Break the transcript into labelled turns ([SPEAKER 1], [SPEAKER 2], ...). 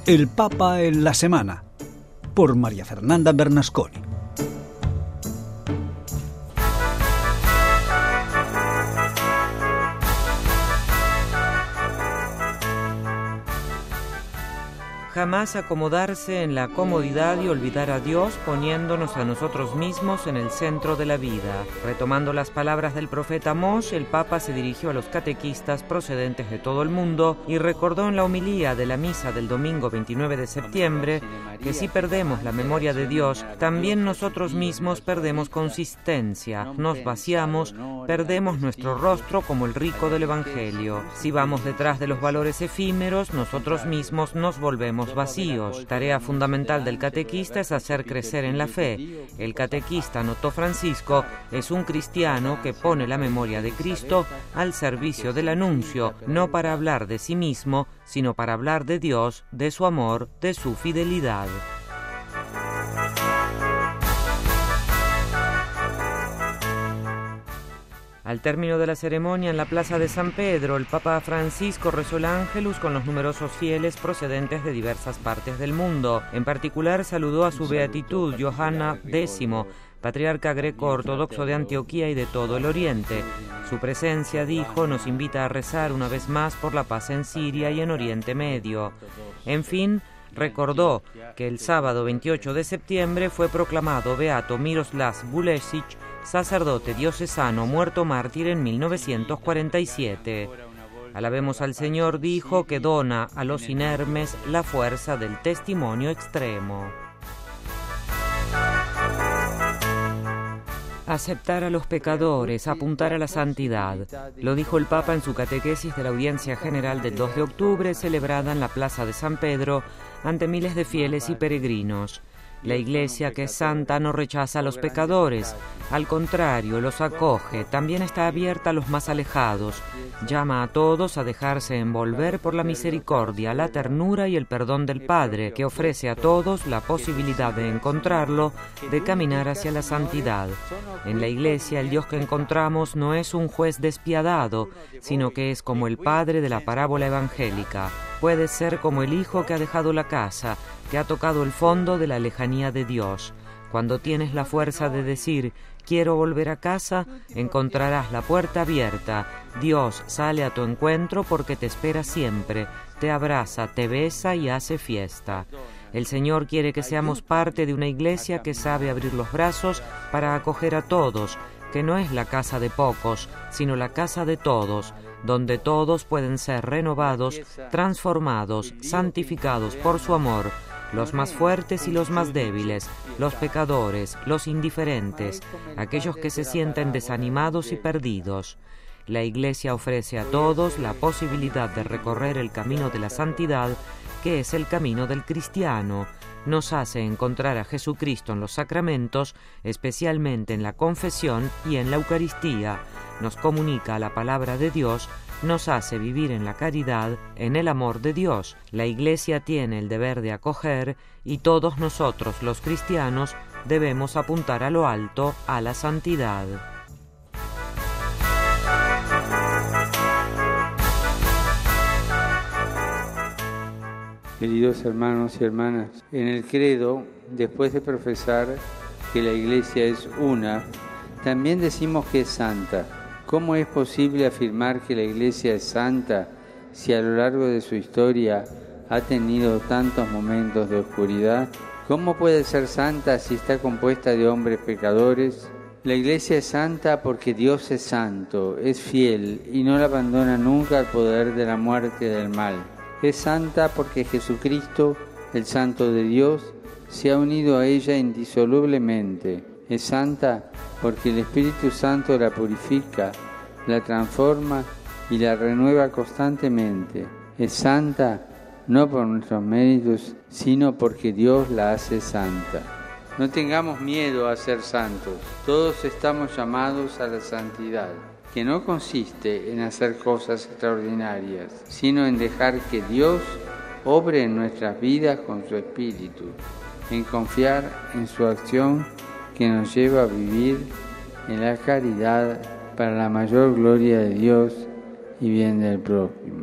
[SPEAKER 1] El Papa en la Semana, por María Fernanda Bernasconi.
[SPEAKER 2] Jamás acomodarse en la comodidad y olvidar a Dios, poniéndonos a nosotros mismos en el centro de la vida. Retomando las palabras del profeta Amós, el Papa se dirigió a los catequistas procedentes de todo el mundo y recordó en la homilía de la misa del domingo 29 de septiembre que si perdemos la memoria de Dios, también nosotros mismos perdemos consistencia, nos vaciamos, perdemos nuestro rostro como el rico del Evangelio. Si vamos detrás de los valores efímeros, nosotros mismos nos volvemos vacíos. Tarea fundamental del catequista es hacer crecer en la fe. El catequista, notó Francisco, es un cristiano que pone la memoria de Cristo al servicio del anuncio, no para hablar de sí mismo, sino para hablar de Dios, de su amor, de su fidelidad. Al término de la ceremonia en la plaza de San Pedro, el Papa Francisco rezó el Ángelus con los numerosos fieles procedentes de diversas partes del mundo. En particular saludó a su beatitud Johanna X, patriarca greco-ortodoxo de Antioquía y de todo el Oriente. Su presencia, dijo, nos invita a rezar una vez más por la paz en Siria y en Oriente Medio. En fin, recordó que el sábado 28 de septiembre fue proclamado beato Miroslav Vulesic, sacerdote diocesano muerto mártir en 1947. Alabemos al Señor, dijo, que dona a los inermes la fuerza del testimonio extremo. Aceptar a los pecadores, apuntar a la santidad. Lo dijo el Papa en su catequesis de la audiencia general del 2 de octubre, celebrada en la Plaza de San Pedro, ante miles de fieles y peregrinos. La Iglesia, que es santa, no rechaza a los pecadores, al contrario, los acoge, también está abierta a los más alejados, llama a todos a dejarse envolver por la misericordia, la ternura y el perdón del Padre, que ofrece a todos la posibilidad de encontrarlo, de caminar hacia la santidad. En la Iglesia, el Dios que encontramos no es un juez despiadado, sino que es como el Padre de la parábola evangélica. Puede ser como el hijo que ha dejado la casa, que ha tocado el fondo de la lejanía de Dios. Cuando tienes la fuerza de decir, quiero volver a casa, encontrarás la puerta abierta. Dios sale a tu encuentro porque te espera siempre, te abraza, te besa y hace fiesta. El Señor quiere que seamos parte de una iglesia que sabe abrir los brazos para acoger a todos, que no es la casa de pocos, sino la casa de todos, donde todos pueden ser renovados, transformados, santificados por su amor, los más fuertes y los más débiles, los pecadores, los indiferentes, aquellos que se sienten desanimados y perdidos. La Iglesia ofrece a todos la posibilidad de recorrer el camino de la santidad, que es el camino del cristiano. Nos hace encontrar a Jesucristo en los sacramentos, especialmente en la confesión y en la Eucaristía. Nos comunica la palabra de Dios, nos hace vivir en la caridad, en el amor de Dios. La Iglesia tiene el deber de acoger y todos nosotros, los cristianos, debemos apuntar a lo alto, a la santidad.
[SPEAKER 3] Queridos hermanos y hermanas, en el credo, después de profesar que la Iglesia es una, también decimos que es santa. ¿Cómo es posible afirmar que la Iglesia es santa si a lo largo de su historia ha tenido tantos momentos de oscuridad? ¿Cómo puede ser santa si está compuesta de hombres pecadores? La Iglesia es santa porque Dios es santo, es fiel y no la abandona nunca al poder de la muerte y del mal. Es santa porque Jesucristo, el Santo de Dios, se ha unido a ella indisolublemente. Es santa porque el Espíritu Santo la purifica, la transforma y la renueva constantemente. Es santa no por nuestros méritos, sino porque Dios la hace santa. No tengamos miedo a ser santos. Todos estamos llamados a la santidad, que no consiste en hacer cosas extraordinarias, sino en dejar que Dios obre en nuestras vidas con su Espíritu, en confiar en su acción que nos lleva a vivir en la caridad para la mayor gloria de Dios y bien del prójimo.